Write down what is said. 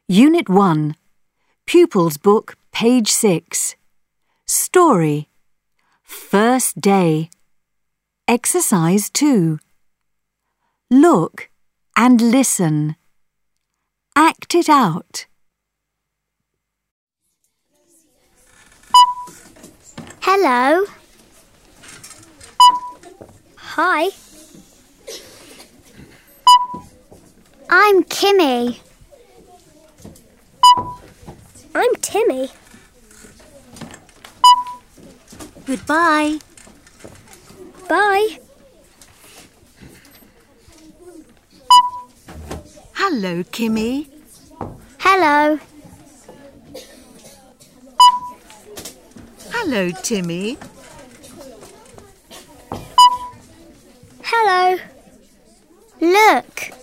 Unit 1, Pupils Book, page 6. Story, First Day. Exercise 2. Look and listen. Act it out. Hello. Hi. I'm Kimmy. I'm Timmy. Goodbye. Bye. Hello, Kimmy. Hello. Hello, Timmy. Hello. Look.